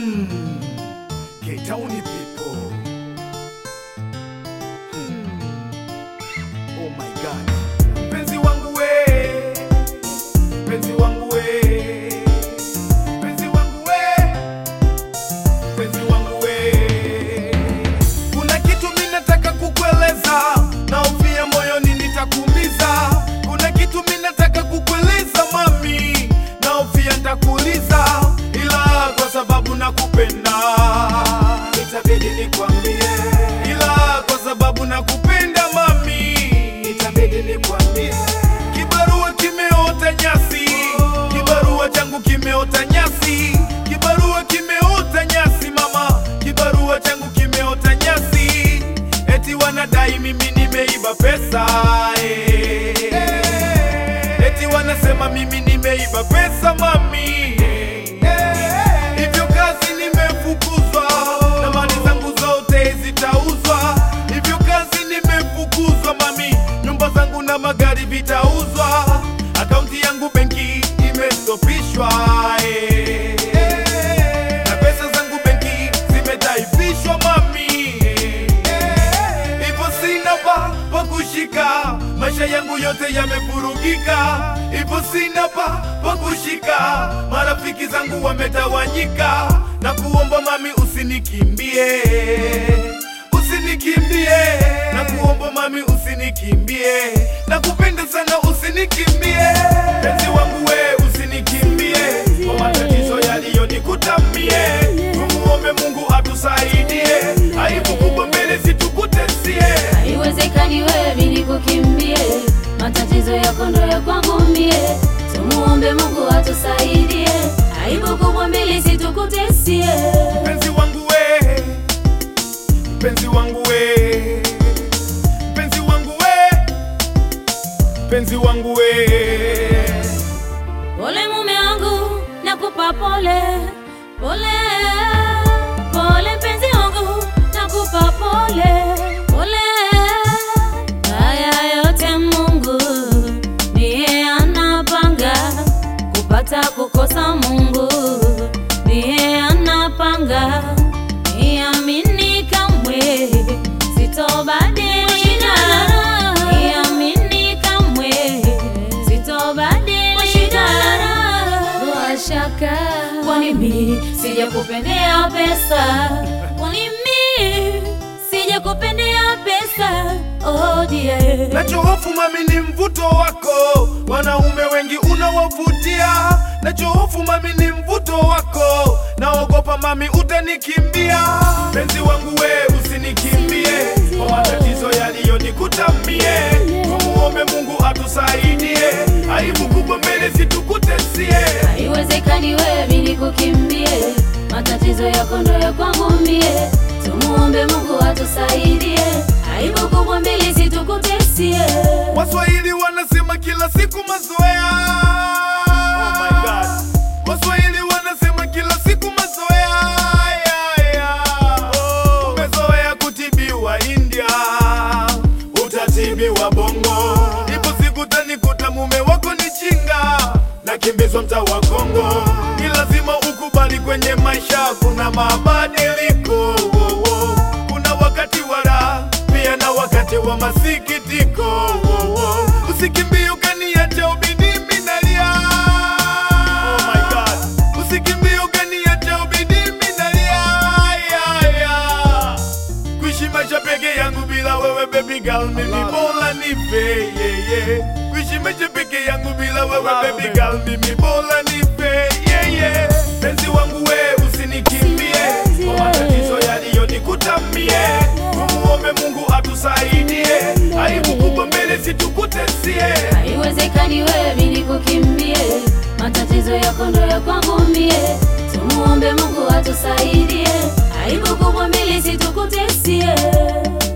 K-Town people. Oh my God. Penzi wangu we, penzi wangu we, penzi wangu we, penzi wangu we. Kuna kitu mimi nataka kukueleza, na ufia moyoni nitakuumiza. Kuna kitu mimi nataka kukueleza mami, na ufia nitakuuliza, ila kwa sababu nakupenda itabidi nikwambie, ila kwa sababu nakupenda mami itabidi nikwambie. Kibarua kimeota nyasi, kibarua changu kimeota nyasi, kibarua kimeota nyasi mama, kibarua changu kimeota nyasi. Eti wanadai mimi nimeiba pesa, eti wanasema mimi nimeiba pesa mami. Hivyo kazi nimefukuzwa, na mali zangu zote zitauzwa. Hivyo kazi nimefukuzwa mami, nyumba zangu na magari vitauzwa. Akaunti yangu benki imestopishwa, na pesa zangu benki zimetaifishwa mami. Hivyo sina pa kushika, maisha yangu yote yamevurugika. Hivyo sina pa kushika, marafiki zangu wametawanyika. Na kuomba mami usinikimbie, usinikimbie. Na kuomba mami usinikimbie, nakupenda sana usinikimbie. Penzi wangu we usinikimbie, kwa matatizo yaliyonikuta mie. Tumuombe Mungu atusaidie, aibu kubwa mbele situkutesie. Haiwezekani wewe mimi nikukimbie, matatizo yako ndo ya kwangu mie. Tumuombe Mungu atusaidie, aibu kubwa mbele situkutesie. Penzi wangu we, penzi wangu we, penzi wangu we, penzi wangu we. Pole mume wangu, nakupa pole, pole, pole penzi wangu, nakupa pole, pole. Haya yote Mungu ndiye anapanga, kupata kukosa Mungu ndiye anapanga. Niamini kamwe sitobadilika, niamini kamwe sitobadilika. Bila shaka, kwani mimi sijakupendea pesa, kwani mimi sijakupendea pesa. Oh dear. Nachohofu mami ni mvuto wako, wanaume wengi unawavutia. Nachohofu mami ni mvuto wako, naogopa mami utanikimbia. Penzi wangu we usinikimbie, kwa matatizo yaliyonikuta mie. Tumuombe Mungu atusaidie, aibu kubwa mbele situkutesie. Haiwezekani wewe mimi nikukimbie, matatizo yako ndo ya kwangu mie. Tumuombe Mungu atusaidie, aibu kubwa mbele situkutesie. Waswahili wanasema kila siku mazoea. Oh my God. Waswahili wanasema kila siku mazoea. Umezoea kutibiwa India, utatibiwa Bongo. Ipo siku utanikuta mume wako ni chinga, nakimbizwa mtaa wa Kongo. Ni lazima ukubali kwenye maisha kuna mabadiliko. Kuna wakati wa raha pia na wakati wa masikitiko. Usikimbie ukaniacha ubidi mimi nalia. Oh my God. Usikimbie ukaniacha ubidi mimi nalia. Kuishi maisha peke yangu bila wewe baby girl mimi bora nife. Kuishi maisha peke yangu bila wewe baby girl mimi bora nife. Penzi wangu we usinikimbie, kwa matatizo yaliyonikuta mie. Tumuombe Mungu atusaidie, aibu kubwa mbele situkutesie. Haiwezekani wewe mimi nikukimbie, matatizo yako ndo ya kwangu mie. Tumuombe Mungu atusaidie, aibu kubwa mbele situkutesie.